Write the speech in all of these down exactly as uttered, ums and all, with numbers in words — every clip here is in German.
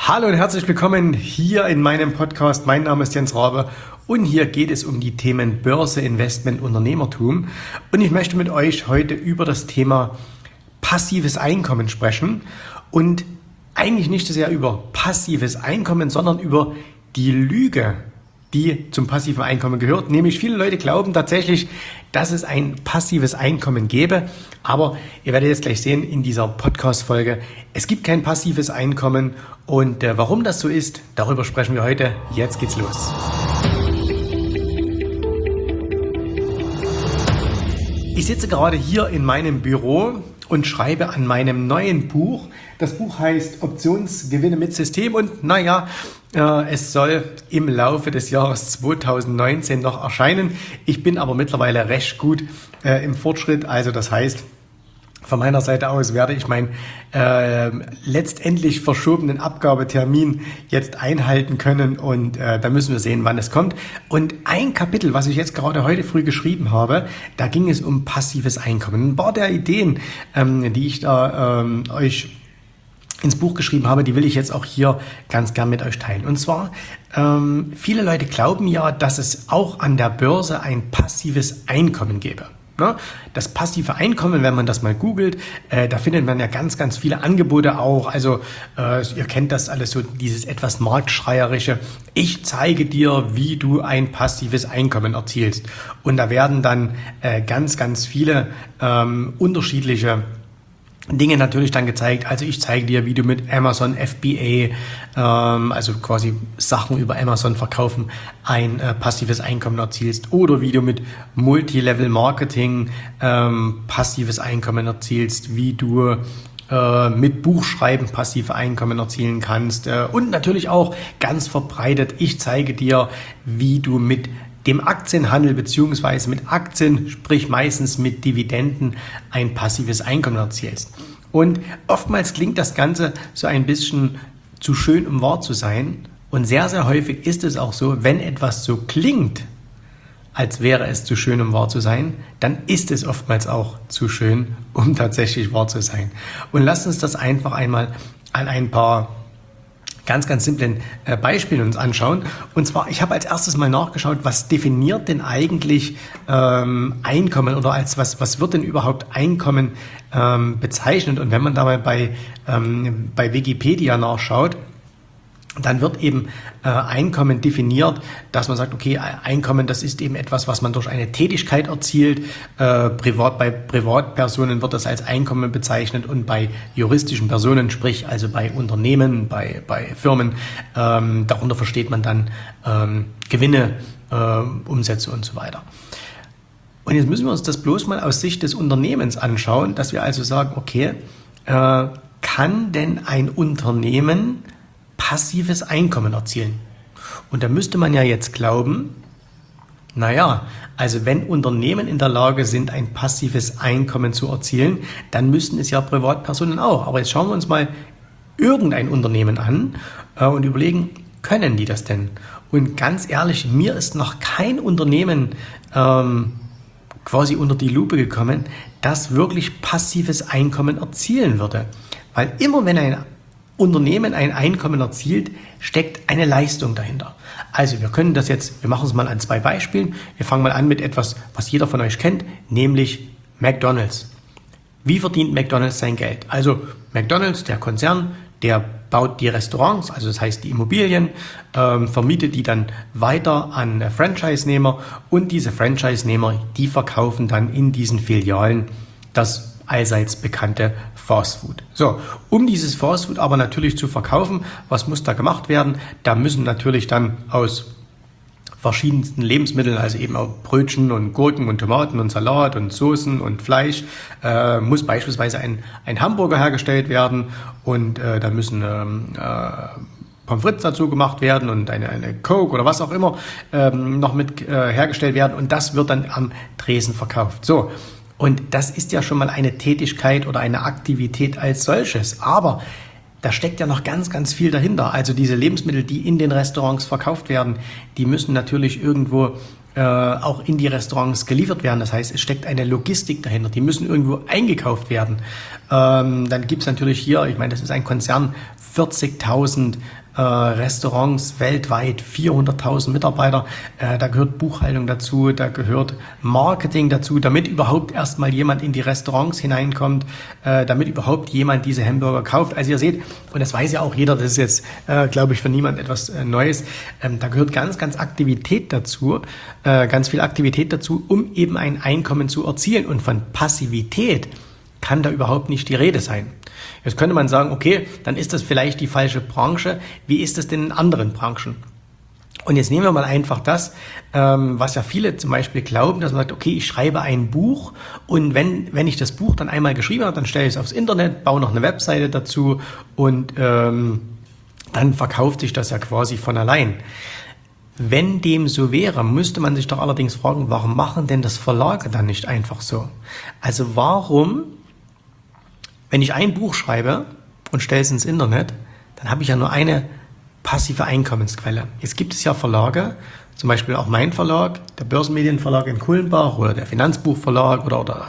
Hallo und herzlich willkommen hier in meinem Podcast. Mein Name ist Jens Rabe und hier geht es um die Themen Börse, Investment, Unternehmertum. Und ich möchte mit euch heute über das Thema passives Einkommen sprechen und eigentlich nicht so sehr über passives Einkommen, sondern über die Lüge, die zum passiven Einkommen gehört. Nämlich viele Leute glauben tatsächlich, dass es ein passives Einkommen gäbe. Aber ihr werdet jetzt gleich sehen in dieser Podcast-Folge, es gibt kein passives Einkommen. Und äh, warum das so ist, darüber sprechen wir heute. Jetzt geht's los. Ich sitze gerade hier in meinem Büro und schreibe an meinem neuen Buch. Das Buch heißt Optionsgewinne mit System und naja, äh, es soll im Laufe des Jahres zweitausendneunzehn noch erscheinen. Ich bin aber mittlerweile recht gut äh, im Fortschritt, also das heißt, von meiner Seite aus werde ich meinen äh, letztendlich verschobenen Abgabetermin jetzt einhalten können und äh, da müssen wir sehen, wann es kommt. Und ein Kapitel, was ich jetzt gerade heute früh geschrieben habe, da ging es um passives Einkommen. Ein paar der Ideen, ähm, die ich da ähm, euch ins Buch geschrieben habe, die will ich jetzt auch hier ganz gern mit euch teilen. Und zwar, ähm, viele Leute glauben ja, dass es auch an der Börse ein passives Einkommen gäbe. Das passive Einkommen, wenn man das mal googelt, äh, da findet man ja ganz, ganz viele Angebote auch. Also äh, ihr kennt das alles so, dieses etwas marktschreierische. Ich zeige dir, wie du ein passives Einkommen erzielst. Und da werden dann äh, ganz, ganz viele ähm, unterschiedliche Dinge natürlich dann gezeigt. Also ich zeige dir, wie du mit Amazon F B A, ähm, also quasi Sachen über Amazon verkaufen, ein äh, passives Einkommen erzielst. Oder wie du mit Multilevel Marketing ähm, passives Einkommen erzielst, wie du äh, mit Buchschreiben passive Einkommen erzielen kannst. Äh, und natürlich auch ganz verbreitet, ich zeige dir, wie du mit dem Aktienhandel beziehungsweise mit Aktien, sprich meistens mit Dividenden, ein passives Einkommen erzielst. Und oftmals klingt das Ganze so ein bisschen zu schön, um wahr zu sein. Und sehr, sehr häufig ist es auch so, wenn etwas so klingt, als wäre es zu schön, um wahr zu sein, dann ist es oftmals auch zu schön, um tatsächlich wahr zu sein. Und lasst uns das einfach einmal an ein paar ganz, ganz simplen äh, Beispielen uns anschauen. Und zwar, ich habe als erstes mal nachgeschaut, was definiert denn eigentlich ähm, Einkommen oder als was, was wird denn überhaupt Einkommen ähm, bezeichnet? Und wenn man da mal bei, ähm, bei Wikipedia nachschaut, dann wird eben äh, Einkommen definiert, dass man sagt, okay, Einkommen, das ist eben etwas, was man durch eine Tätigkeit erzielt. Äh, privat, bei Privatpersonen wird das als Einkommen bezeichnet und bei juristischen Personen, sprich also bei Unternehmen, bei, bei Firmen, ähm, darunter versteht man dann ähm, Gewinne, äh, Umsätze und so weiter. Und jetzt müssen wir uns das bloß mal aus Sicht des Unternehmens anschauen, dass wir also sagen, okay, äh, kann denn ein Unternehmen passives Einkommen erzielen? Und da müsste man ja jetzt glauben, naja, also wenn Unternehmen in der Lage sind, ein passives Einkommen zu erzielen, dann müssten es ja Privatpersonen auch. Aber jetzt schauen wir uns mal irgendein Unternehmen an äh, und überlegen, können die das denn? Und ganz ehrlich, mir ist noch kein Unternehmen ähm, quasi unter die Lupe gekommen, das wirklich passives Einkommen erzielen würde. Weil immer wenn ein Unternehmen ein Einkommen erzielt, steckt eine Leistung dahinter. Also wir können das jetzt, wir machen es mal an zwei Beispielen. Wir fangen mal an mit etwas, was jeder von euch kennt, nämlich McDonald's. Wie verdient McDonald's sein Geld? Also McDonald's, der Konzern, der baut die Restaurants, also das heißt die Immobilien, ähm, vermietet die dann weiter an Franchise-Nehmer und diese Franchise-Nehmer, die verkaufen dann in diesen Filialen das allseits bekannte Fastfood. So, um dieses Fastfood aber natürlich zu verkaufen, was muss da gemacht werden? Da müssen natürlich dann aus verschiedensten Lebensmitteln, also eben auch Brötchen und Gurken und Tomaten und Salat und Soßen und Fleisch, äh, muss beispielsweise ein, ein Hamburger hergestellt werden und äh, da müssen ähm, äh, Pommes frites dazu gemacht werden und eine, eine Coke oder was auch immer ähm, noch mit äh, hergestellt werden und das wird dann am Tresen verkauft. So. Und das ist ja schon mal eine Tätigkeit oder eine Aktivität als solches. Aber da steckt ja noch ganz, ganz viel dahinter. Also diese Lebensmittel, die in den Restaurants verkauft werden, die müssen natürlich irgendwo äh, auch in die Restaurants geliefert werden. Das heißt, es steckt eine Logistik dahinter. Die müssen irgendwo eingekauft werden. Ähm, dann gibt es natürlich hier, ich meine, das ist ein Konzern, vierzigtausend äh, Restaurants weltweit, vierhunderttausend Mitarbeiter, äh, da gehört Buchhaltung dazu, da gehört Marketing dazu, damit überhaupt erstmal jemand in die Restaurants hineinkommt, äh, damit überhaupt jemand diese Hamburger kauft. Also ihr seht, und das weiß ja auch jeder, das ist jetzt, äh, glaube ich, für niemand etwas äh, Neues, ähm, da gehört ganz, ganz Aktivität dazu, äh, ganz viel Aktivität dazu, um eben ein Einkommen zu erzielen. Und von Passivität kann da überhaupt nicht die Rede sein. Jetzt könnte man sagen, okay, dann ist das vielleicht die falsche Branche. Wie ist das denn in anderen Branchen? Und jetzt nehmen wir mal einfach das, ähm, was ja viele zum Beispiel glauben, dass man sagt, okay, ich schreibe ein Buch und wenn, wenn ich das Buch dann einmal geschrieben habe, dann stelle ich es aufs Internet, baue noch eine Webseite dazu und ähm, dann verkauft sich das ja quasi von allein. Wenn dem so wäre, müsste man sich doch allerdings fragen, warum machen denn das Verlage dann nicht einfach so? Also warum, wenn ich ein Buch schreibe und stelle es ins Internet, dann habe ich ja nur eine passive Einkommensquelle. Jetzt gibt es ja Verlage, zum Beispiel auch mein Verlag, der Börsenmedienverlag in Kulmbach oder der Finanzbuchverlag oder, oder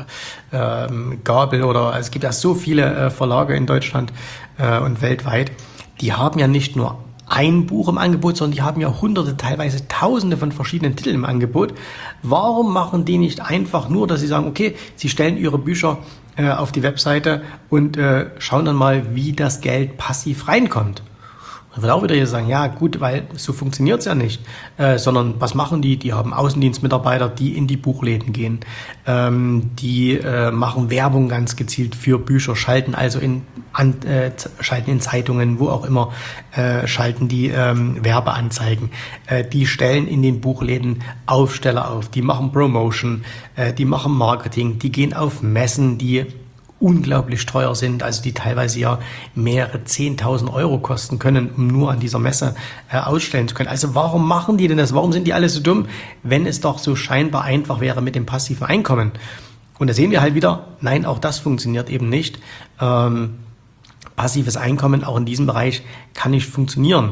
ähm, Gabel oder also es gibt ja so viele äh, Verlage in Deutschland äh, und weltweit, die haben ja nicht nur ein Buch im Angebot, sondern die haben ja hunderte, teilweise tausende von verschiedenen Titeln im Angebot. Warum machen die nicht einfach nur, dass sie sagen, okay, sie stellen ihre Bücher äh, auf die Webseite und äh, schauen dann mal, wie das Geld passiv reinkommt? Dann wird auch wieder hier sagen, ja gut, weil so funktioniert es ja nicht, äh, sondern was machen die? Die haben Außendienstmitarbeiter, die in die Buchläden gehen, ähm, die äh, machen Werbung ganz gezielt für Bücher, schalten also in, an, äh, schalten in Zeitungen, wo auch immer, äh, schalten die ähm, Werbeanzeigen, äh, die stellen in den Buchläden Aufsteller auf, die machen Promotion, äh, die machen Marketing, die gehen auf Messen, die unglaublich teuer sind, also die teilweise ja mehrere zehntausend Euro kosten können, um nur an dieser Messe äh, ausstellen zu können. Also warum machen die denn das? Warum sind die alle so dumm, wenn es doch so scheinbar einfach wäre mit dem passiven Einkommen? Und da sehen wir halt wieder, nein, auch das funktioniert eben nicht. Ähm, passives Einkommen auch in diesem Bereich kann nicht funktionieren.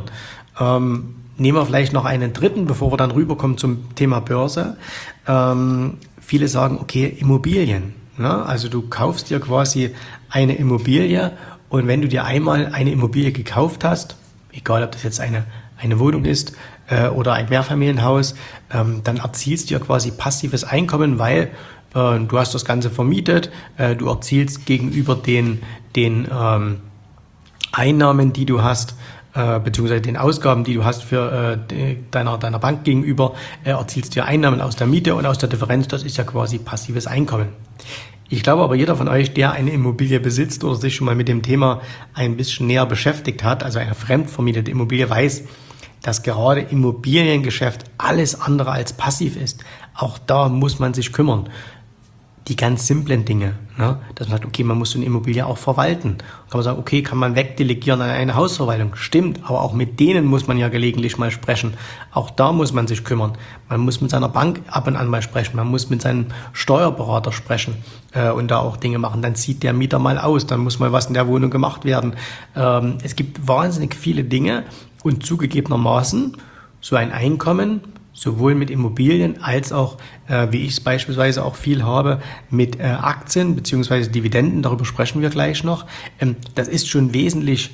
Ähm, nehmen wir vielleicht noch einen dritten, bevor wir dann rüberkommen zum Thema Börse. Ähm, viele sagen, okay, Immobilien. Na, also du kaufst dir quasi eine Immobilie und wenn du dir einmal eine Immobilie gekauft hast, egal ob das jetzt eine, eine Wohnung ist äh, oder ein Mehrfamilienhaus, ähm, dann erzielst du ja quasi passives Einkommen, weil äh, du hast das Ganze vermietet, äh, du erzielst gegenüber den, den ähm, Einnahmen, die du hast, äh, beziehungsweise den Ausgaben, die du hast für äh, deiner, deiner Bank gegenüber, äh, erzielst du ja Einnahmen aus der Miete und aus der Differenz, das ist ja quasi passives Einkommen. Ich glaube aber, jeder von euch, der eine Immobilie besitzt oder sich schon mal mit dem Thema ein bisschen näher beschäftigt hat, also eine fremdvermietete Immobilie, weiß, dass gerade Immobiliengeschäft alles andere als passiv ist. Auch da muss man sich kümmern. Die ganz simplen Dinge, ne? Dass man sagt, okay, man muss so eine Immobilie auch verwalten. Kann man sagen, okay, kann man wegdelegieren an eine Hausverwaltung? Stimmt, aber auch mit denen muss man ja gelegentlich mal sprechen. Auch da muss man sich kümmern. Man muss mit seiner Bank ab und an mal sprechen. Man muss mit seinem Steuerberater sprechen äh, und da auch Dinge machen. Dann zieht der Mieter mal aus, dann muss mal was in der Wohnung gemacht werden. Ähm, es gibt wahnsinnig viele Dinge und zugegebenermaßen so ein Einkommen, sowohl mit Immobilien als auch, äh, wie ich es beispielsweise auch viel habe, mit äh, Aktien bzw. Dividenden, darüber sprechen wir gleich noch. Ähm, das ist schon wesentlich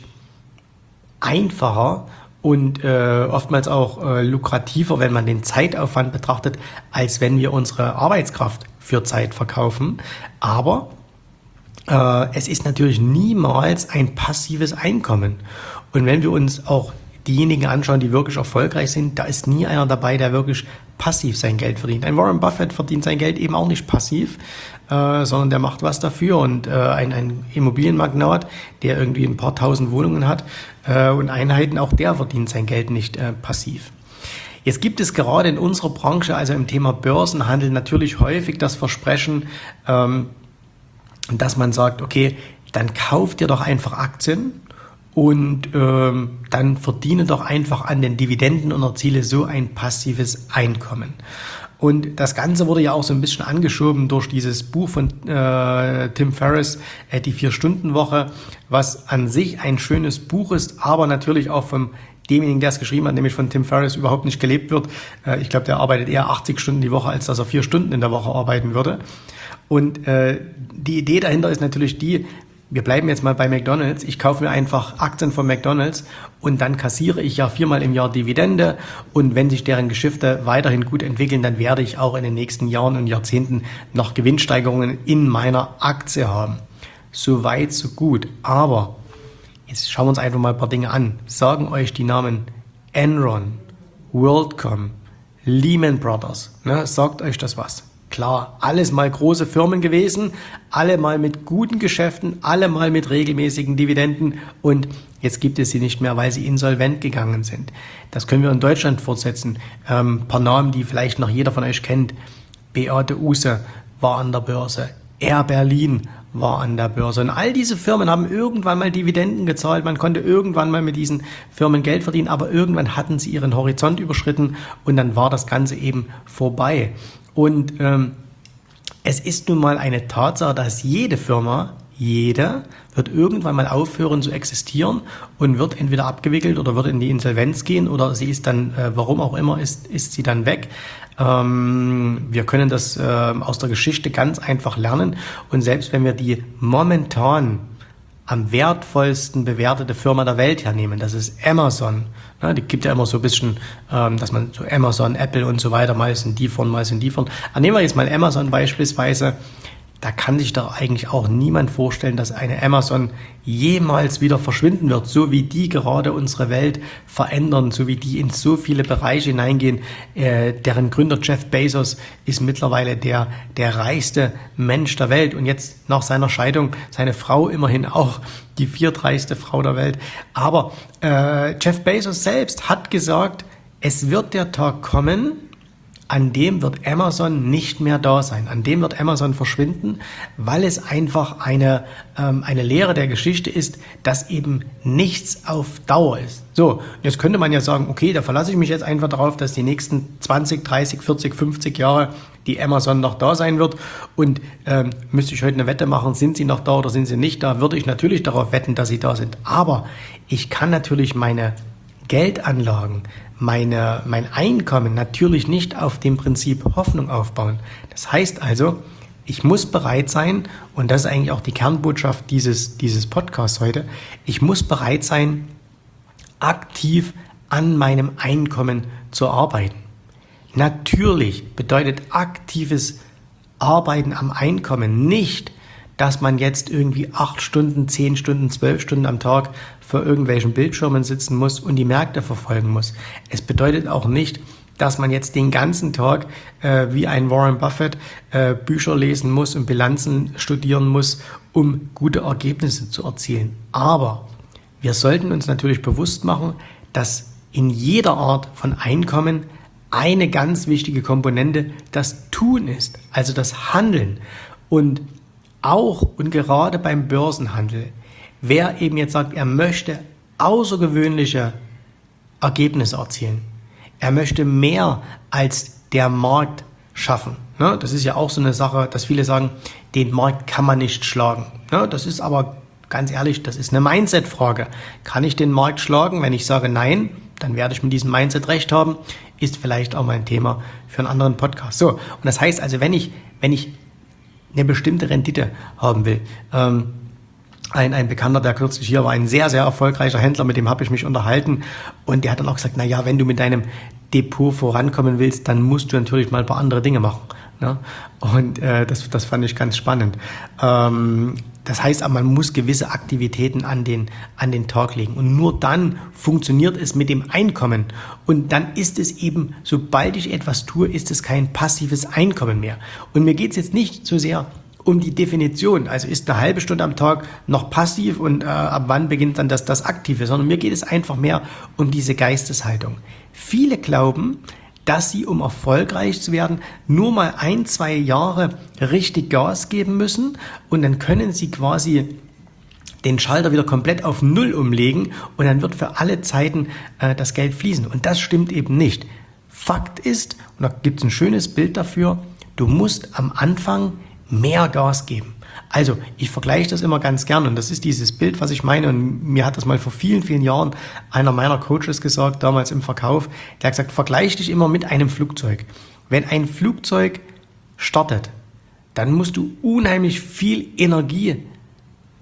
einfacher und äh, oftmals auch äh, lukrativer, wenn man den Zeitaufwand betrachtet, als wenn wir unsere Arbeitskraft für Zeit verkaufen. Aber äh, es ist natürlich niemals ein passives Einkommen. Und wenn wir uns auch diejenigen anschauen, die wirklich erfolgreich sind, da ist nie einer dabei, der wirklich passiv sein Geld verdient. Ein Warren Buffett verdient sein Geld eben auch nicht passiv, äh, sondern der macht was dafür. Und äh, ein, ein Immobilienmagnat, der irgendwie ein paar tausend Wohnungen hat äh, und Einheiten, auch der verdient sein Geld nicht äh, passiv. Jetzt gibt es gerade in unserer Branche, also im Thema Börsenhandel, natürlich häufig das Versprechen, ähm, dass man sagt, okay, dann kauft ihr doch einfach Aktien und ähm, dann verdiene doch einfach an den Dividenden und erziele so ein passives Einkommen. Und das Ganze wurde ja auch so ein bisschen angeschoben durch dieses Buch von äh, Tim Ferriss, äh, die Vier-Stunden-Woche, was an sich ein schönes Buch ist, aber natürlich auch vom demjenigen, der es geschrieben hat, nämlich von Tim Ferriss, überhaupt nicht gelebt wird. Äh, ich glaube, der arbeitet eher achtzig Stunden die Woche, als dass er vier Stunden in der Woche arbeiten würde. Und äh, die Idee dahinter ist natürlich die, wir bleiben jetzt mal bei McDonald's, ich kaufe mir einfach Aktien von McDonald's und dann kassiere ich ja viermal im Jahr Dividende und wenn sich deren Geschäfte weiterhin gut entwickeln, dann werde ich auch in den nächsten Jahren und Jahrzehnten noch Gewinnsteigerungen in meiner Aktie haben. So weit, so gut. Aber jetzt schauen wir uns einfach mal ein paar Dinge an. Sagen euch die Namen Enron, WorldCom, Lehman Brothers. Ne, sagt euch das was? Klar, alles mal große Firmen gewesen, alle mal mit guten Geschäften, alle mal mit regelmäßigen Dividenden und jetzt gibt es sie nicht mehr, weil sie insolvent gegangen sind. Das können wir in Deutschland fortsetzen. Ähm, ein paar Namen, die vielleicht noch jeder von euch kennt. Beate Uhse war an der Börse, Air Berlin war an der Börse und all diese Firmen haben irgendwann mal Dividenden gezahlt. Man konnte irgendwann mal mit diesen Firmen Geld verdienen, aber irgendwann hatten sie ihren Horizont überschritten und dann war das Ganze eben vorbei. Und ähm, es ist nun mal eine Tatsache, dass jede Firma, jede, wird irgendwann mal aufhören zu existieren und wird entweder abgewickelt oder wird in die Insolvenz gehen oder sie ist dann, äh, warum auch immer, ist, ist sie dann weg. Ähm, wir können das äh, aus der Geschichte ganz einfach lernen und selbst wenn wir die momentan am wertvollsten bewertete Firma der Welt hernehmen, das ist Amazon. Ja, die gibt ja immer so ein bisschen, ähm, dass man so Amazon, Apple und so weiter, mal sind die von, mal sind die von. Aber nehmen wir jetzt mal Amazon beispielsweise. Da kann sich doch eigentlich auch niemand vorstellen, dass eine Amazon jemals wieder verschwinden wird, so wie die gerade unsere Welt verändern, so wie die in so viele Bereiche hineingehen. Äh, deren Gründer Jeff Bezos ist mittlerweile der, der reichste Mensch der Welt und jetzt nach seiner Scheidung seine Frau immerhin auch die viertreichste Frau der Welt. Aber äh, Jeff Bezos selbst hat gesagt, es wird der Tag kommen, an dem wird Amazon nicht mehr da sein. An dem wird Amazon verschwinden, weil es einfach eine, ähm, eine Lehre der Geschichte ist, dass eben nichts auf Dauer ist. So, jetzt könnte man ja sagen, okay, da verlasse ich mich jetzt einfach darauf, dass die nächsten zwanzig, dreißig, vierzig, fünfzig Jahre die Amazon noch da sein wird und ähm, müsste ich heute eine Wette machen, sind sie noch da oder sind sie nicht da, würde ich natürlich darauf wetten, dass sie da sind. Aber ich kann natürlich meine Geldanlagen, meine, mein Einkommen natürlich nicht auf dem Prinzip Hoffnung aufbauen. Das heißt also, ich muss bereit sein, und das ist eigentlich auch die Kernbotschaft dieses, dieses Podcasts heute, ich muss bereit sein, aktiv an meinem Einkommen zu arbeiten. Natürlich bedeutet aktives Arbeiten am Einkommen nicht, dass man jetzt irgendwie acht Stunden, zehn Stunden, zwölf Stunden am Tag vor irgendwelchen Bildschirmen sitzen muss und die Märkte verfolgen muss. Es bedeutet auch nicht, dass man jetzt den ganzen Tag äh, wie ein Warren Buffett äh, Bücher lesen muss und Bilanzen studieren muss, um gute Ergebnisse zu erzielen. Aber wir sollten uns natürlich bewusst machen, dass in jeder Art von Einkommen eine ganz wichtige Komponente das Tun ist, also das Handeln. Und auch und gerade beim Börsenhandel, wer eben jetzt sagt, er möchte außergewöhnliche Ergebnisse erzielen, er möchte mehr als der Markt schaffen. Ne? Das ist ja auch so eine Sache, dass viele sagen, den Markt kann man nicht schlagen. Ne? Das ist aber ganz ehrlich, das ist eine Mindset-Frage. Kann ich den Markt schlagen? Wenn ich sage nein, dann werde ich mit diesem Mindset recht haben. Ist vielleicht auch mal ein Thema für einen anderen Podcast. So, und das heißt also, wenn ich, wenn ich eine bestimmte Rendite haben will. Ähm, ein, ein Bekannter, der kürzlich hier war, ein sehr, sehr erfolgreicher Händler, mit dem habe ich mich unterhalten und der hat dann auch gesagt, na ja, wenn du mit deinem Depot vorankommen willst, dann musst du natürlich mal ein paar andere Dinge machen. Ne? Und äh, das, das fand ich ganz spannend. Ähm, das heißt aber, man muss gewisse Aktivitäten an den, an den Tag legen und nur dann funktioniert es mit dem Einkommen und dann ist es eben, sobald ich etwas tue, ist es kein passives Einkommen mehr. Und mir geht es jetzt nicht so sehr um die Definition, also ist eine halbe Stunde am Tag noch passiv und äh, ab wann beginnt dann das, das Aktive, sondern mir geht es einfach mehr um diese Geisteshaltung. Viele glauben, dass sie, um erfolgreich zu werden, nur mal ein, zwei Jahre richtig Gas geben müssen und dann können sie quasi den Schalter wieder komplett auf Null umlegen und dann wird für alle Zeiten äh, das Geld fließen. Und das stimmt eben nicht. Fakt ist, und da gibt es ein schönes Bild dafür, du musst am Anfang mehr Gas geben. Also ich vergleiche das immer ganz gern und das ist dieses Bild, was ich meine und mir hat das mal vor vielen, vielen Jahren einer meiner Coaches gesagt, damals im Verkauf, der hat gesagt, vergleich dich immer mit einem Flugzeug. Wenn ein Flugzeug startet, dann musst du unheimlich viel Energie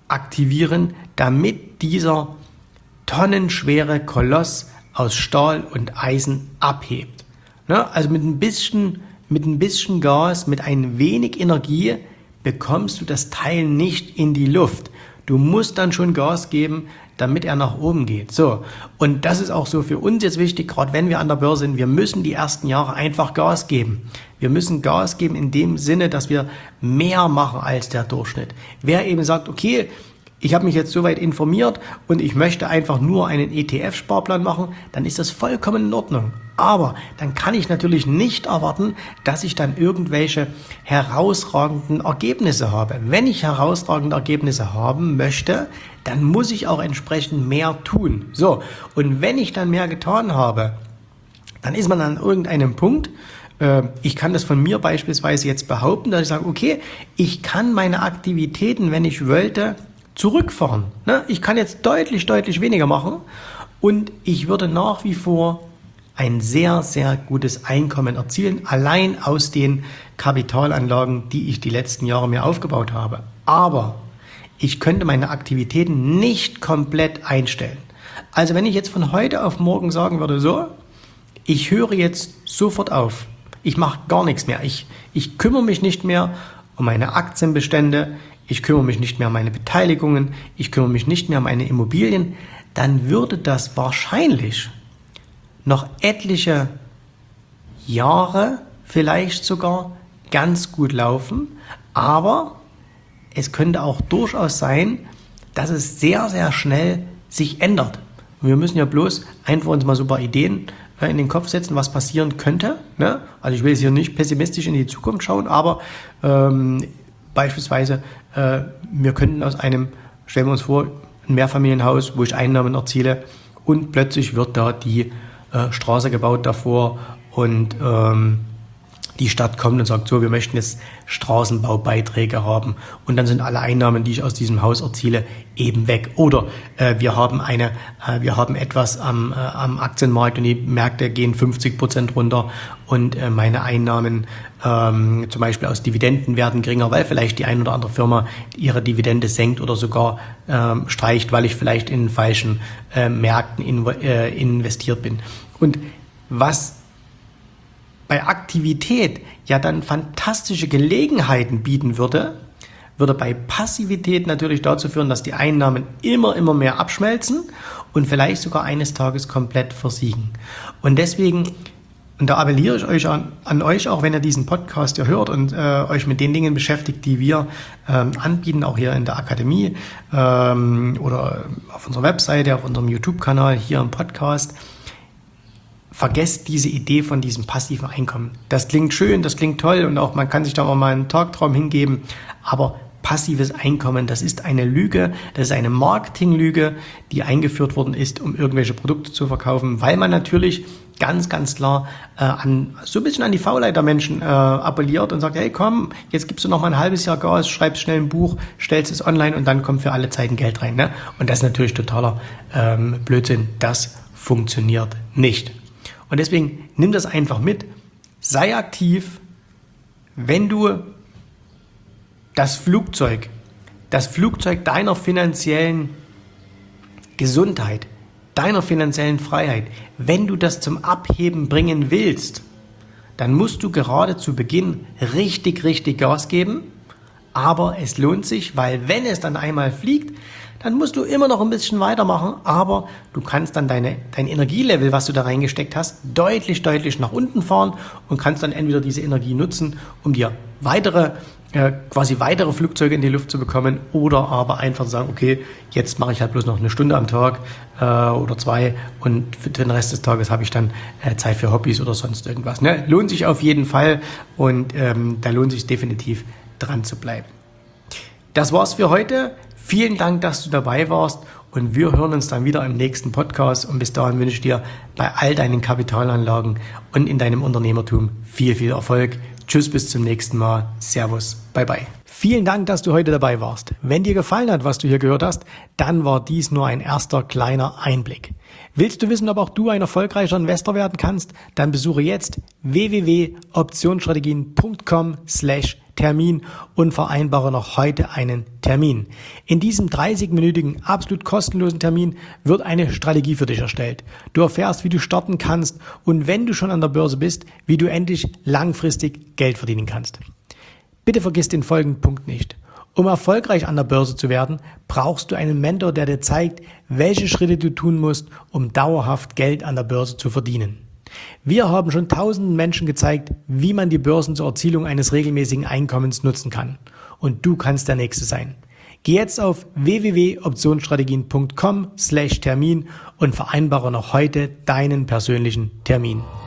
aktivieren, damit dieser tonnenschwere Koloss aus Stahl und Eisen abhebt. Ne? Also mit ein bisschen, mit ein bisschen Gas, mit ein wenig Energie bekommst du das Teil nicht in die Luft. Du musst dann schon Gas geben, damit er nach oben geht. So. Und das ist auch so für uns jetzt wichtig, gerade wenn wir an der Börse sind. Wir müssen die ersten Jahre einfach Gas geben. Wir müssen Gas geben in dem Sinne, dass wir mehr machen als der Durchschnitt. Wer eben sagt, okay, ich habe mich jetzt soweit informiert und ich möchte einfach nur einen E T F-Sparplan machen, dann ist das vollkommen in Ordnung. Aber dann kann ich natürlich nicht erwarten, dass ich dann irgendwelche herausragenden Ergebnisse habe. Wenn ich herausragende Ergebnisse haben möchte, dann muss ich auch entsprechend mehr tun. So, und wenn ich dann mehr getan habe, dann ist man an irgendeinem Punkt, äh, ich kann das von mir beispielsweise jetzt behaupten, dass ich sage, okay, ich kann meine Aktivitäten, wenn ich wollte, zurückfahren. Ne? Ich kann jetzt deutlich, deutlich weniger machen und ich würde nach wie vor ein sehr, sehr gutes Einkommen erzielen, allein aus den Kapitalanlagen, die ich die letzten Jahre mir aufgebaut habe. Aber ich könnte meine Aktivitäten nicht komplett einstellen. Also wenn ich jetzt von heute auf morgen sagen würde, so, ich höre jetzt sofort auf, ich mache gar nichts mehr, ich, ich kümmere mich nicht mehr um meine Aktienbestände, ich kümmere mich nicht mehr um meine Beteiligungen, ich kümmere mich nicht mehr um meine Immobilien, dann würde das wahrscheinlich noch etliche Jahre, vielleicht sogar, ganz gut laufen. Aber es könnte auch durchaus sein, dass es sehr, sehr schnell sich ändert. Und wir müssen ja bloß einfach uns mal so ein paar Ideen in den Kopf setzen, was passieren könnte. Ne? Also ich will jetzt hier nicht pessimistisch in die Zukunft schauen, aber ähm, beispielsweise, äh, wir könnten aus einem, stellen wir uns vor, ein Mehrfamilienhaus, wo ich Einnahmen erziele und plötzlich wird da die äh, Straße gebaut davor und ähm, die Stadt kommt und sagt so, wir möchten jetzt Straßenbaubeiträge haben und dann sind alle Einnahmen, die ich aus diesem Haus erziele, eben weg. Oder äh, wir haben eine, äh, wir haben etwas am, äh, am Aktienmarkt und die Märkte gehen fünfzig Prozent runter und äh, meine Einnahmen ähm, zum Beispiel aus Dividenden werden geringer, weil vielleicht die ein oder andere Firma ihre Dividende senkt oder sogar ähm, streicht, weil ich vielleicht in falschen äh, Märkten in, äh, investiert bin. Und was bei Aktivität ja dann fantastische Gelegenheiten bieten würde, würde bei Passivität natürlich dazu führen, dass die Einnahmen immer, immer mehr abschmelzen und vielleicht sogar eines Tages komplett versiegen. Und deswegen, und da appelliere ich euch an, an euch, auch wenn ihr diesen Podcast hier hört und äh, euch mit den Dingen beschäftigt, die wir ähm, anbieten, auch hier in der Akademie ähm, oder auf unserer Webseite, auf unserem YouTube-Kanal, hier im Podcast. Vergesst diese Idee von diesem passiven Einkommen. Das klingt schön, das klingt toll und auch man kann sich da auch mal einen Tagtraum hingeben, aber passives Einkommen, das ist eine Lüge, das ist eine Marketinglüge, die eingeführt worden ist, um irgendwelche Produkte zu verkaufen, weil man natürlich ganz, ganz klar äh, an so ein bisschen an die Faulheit der Menschen äh, appelliert und sagt, hey komm, jetzt gibst du noch mal ein halbes Jahr Gas, schreibst schnell ein Buch, stellst es online und dann kommt für alle Zeiten Geld rein. Ne? Und das ist natürlich totaler ähm, Blödsinn, das funktioniert nicht. Und deswegen nimm das einfach mit, sei aktiv, wenn du das Flugzeug, das Flugzeug deiner finanziellen Gesundheit, deiner finanziellen Freiheit, wenn du das zum Abheben bringen willst, dann musst du gerade zu Beginn richtig, richtig Gas geben, aber es lohnt sich, weil wenn es dann einmal fliegt, dann musst du immer noch ein bisschen weitermachen, aber du kannst dann deine, dein Energielevel, was du da reingesteckt hast, deutlich, deutlich nach unten fahren und kannst dann entweder diese Energie nutzen, um dir weitere, äh, quasi weitere Flugzeuge in die Luft zu bekommen oder aber einfach sagen, okay, jetzt mache ich halt bloß noch eine Stunde am Tag äh, oder zwei und für den Rest des Tages habe ich dann äh, Zeit für Hobbys oder sonst irgendwas. Ne? Lohnt sich auf jeden Fall und ähm, da lohnt sich definitiv dran zu bleiben. Das war's für heute. Vielen Dank, dass du dabei warst und wir hören uns dann wieder im nächsten Podcast und bis dahin wünsche ich dir bei all deinen Kapitalanlagen und in deinem Unternehmertum viel, viel Erfolg. Tschüss, bis zum nächsten Mal. Servus, bye bye. Vielen Dank, dass du heute dabei warst. Wenn dir gefallen hat, was du hier gehört hast, dann war dies nur ein erster kleiner Einblick. Willst du wissen, ob auch du ein erfolgreicher Investor werden kannst? Dann besuche jetzt w w w punkt optionsstrategien punkt com slash Termin und vereinbare noch heute einen Termin. In diesem dreißig-minütigen, absolut kostenlosen Termin wird eine Strategie für dich erstellt. Du erfährst, wie du starten kannst und wenn du schon an der Börse bist, wie du endlich langfristig Geld verdienen kannst. Bitte vergiss den folgenden Punkt nicht. Um erfolgreich an der Börse zu werden, brauchst du einen Mentor, der dir zeigt, welche Schritte du tun musst, um dauerhaft Geld an der Börse zu verdienen. Wir haben schon tausenden Menschen gezeigt, wie man die Börsen zur Erzielung eines regelmäßigen Einkommens nutzen kann. Und du kannst der Nächste sein. Geh jetzt auf w w w punkt optionsstrategien punkt com slash Termin und vereinbare noch heute deinen persönlichen Termin.